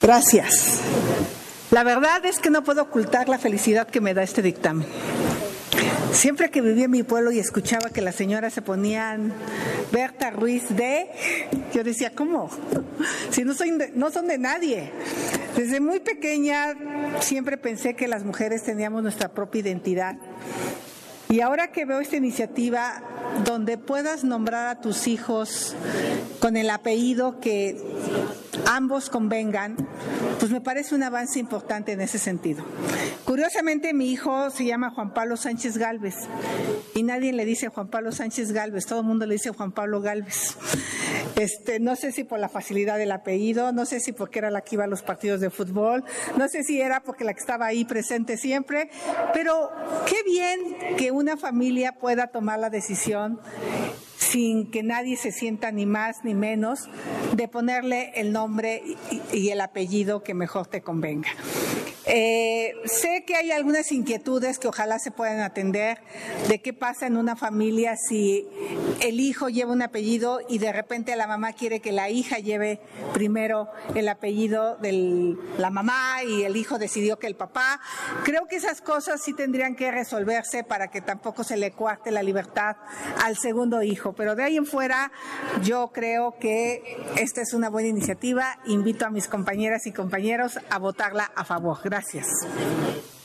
Gracias. La verdad es que no puedo ocultar la felicidad que me da este dictamen. Siempre que vivía en mi pueblo y escuchaba que las señoras se ponían Berta Ruiz de, yo decía, ¿cómo? Si no son de nadie. Desde muy pequeña siempre pensé que las mujeres teníamos nuestra propia identidad. Y ahora que veo esta iniciativa donde puedas nombrar a tus hijos con el apellido que ambos convengan, pues me parece un avance importante en ese sentido. Curiosamente, mi hijo se llama Juan Pablo Sánchez Gálvez y nadie le dice Juan Pablo Sánchez Gálvez, todo el mundo le dice Juan Pablo Gálvez. No sé si por la facilidad del apellido, no sé si porque era la que iba a los partidos de fútbol, no sé si era porque la que estaba ahí presente siempre, pero qué bien que una familia pueda tomar la decisión sin que nadie se sienta ni más ni menos de ponerle el nombre y el apellido que mejor te convenga. Sé que hay algunas inquietudes que ojalá se puedan atender de qué pasa en una familia si el hijo lleva un apellido y de repente la mamá quiere que la hija lleve primero el apellido de la mamá y el hijo decidió que el papá. Creo que esas cosas sí tendrían que resolverse para que tampoco se le coarte la libertad al segundo hijo. Pero de ahí en fuera yo creo que esta es una buena iniciativa. Invito a mis compañeras y compañeros a votarla a favor. Gracias.